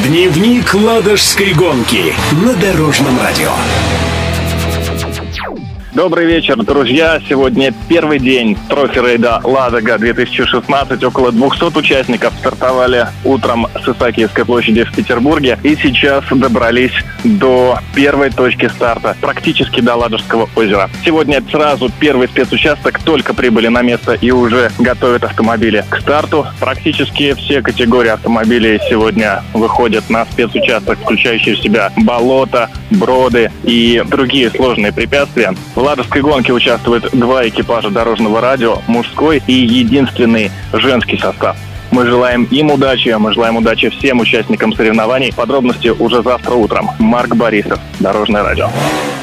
Дневник Ладожской гонки на Дорожном радио. Добрый вечер, друзья. Сегодня первый день трофи-рейда «Ладога-2016». Около 200 участников стартовали утром с Исаакиевской площади в Петербурге и сейчас добрались до первой точки старта, практически до Ладожского озера. Сегодня сразу первый спецучасток, только прибыли на место и уже готовят автомобили к старту. Практически все категории автомобилей сегодня выходят на спецучасток, включающий в себя болота, броды и другие сложные препятствия. В Ладожской гонке участвуют 2 экипажа Дорожного радио, мужской и единственный женский состав. Мы желаем им удачи, мы желаем удачи всем участникам соревнований. Подробности уже завтра утром. Марк Борисов, Дорожное радио.